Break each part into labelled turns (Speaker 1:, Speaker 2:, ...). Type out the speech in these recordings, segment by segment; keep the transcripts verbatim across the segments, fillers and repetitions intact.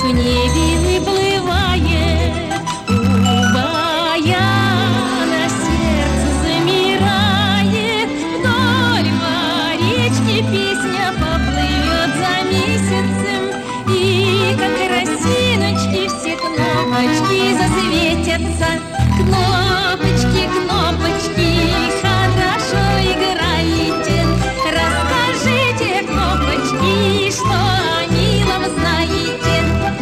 Speaker 1: в небе выплывает, убаяно сердце замирает. Вдоль по речке песня поплывет за месяцем, и как росиночки все кнопочки засветятся. Кнопочки, кнопочки, хорошо играете. Расскажите, кнопочки, что о милом знаете.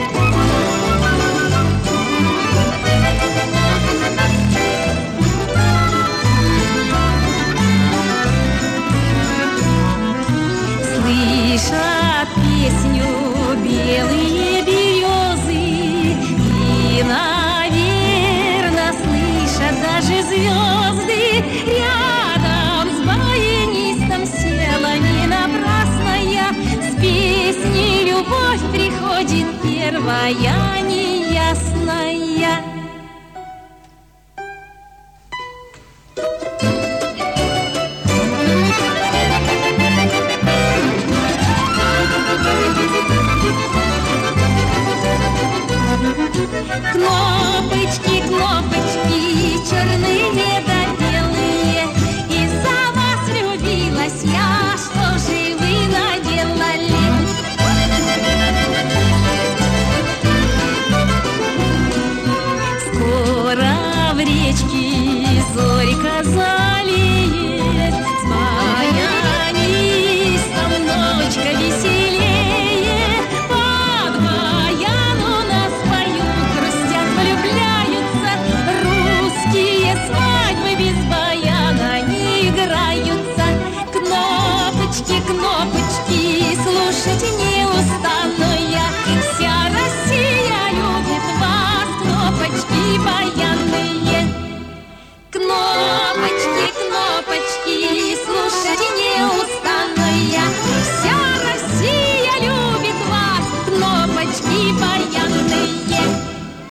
Speaker 1: Слышат песню белые березы, и, наверно, слышат даже звезды. Рядом с баянистом села не напрасно я. С песней любовь приходит первая неясная. Кнопочки,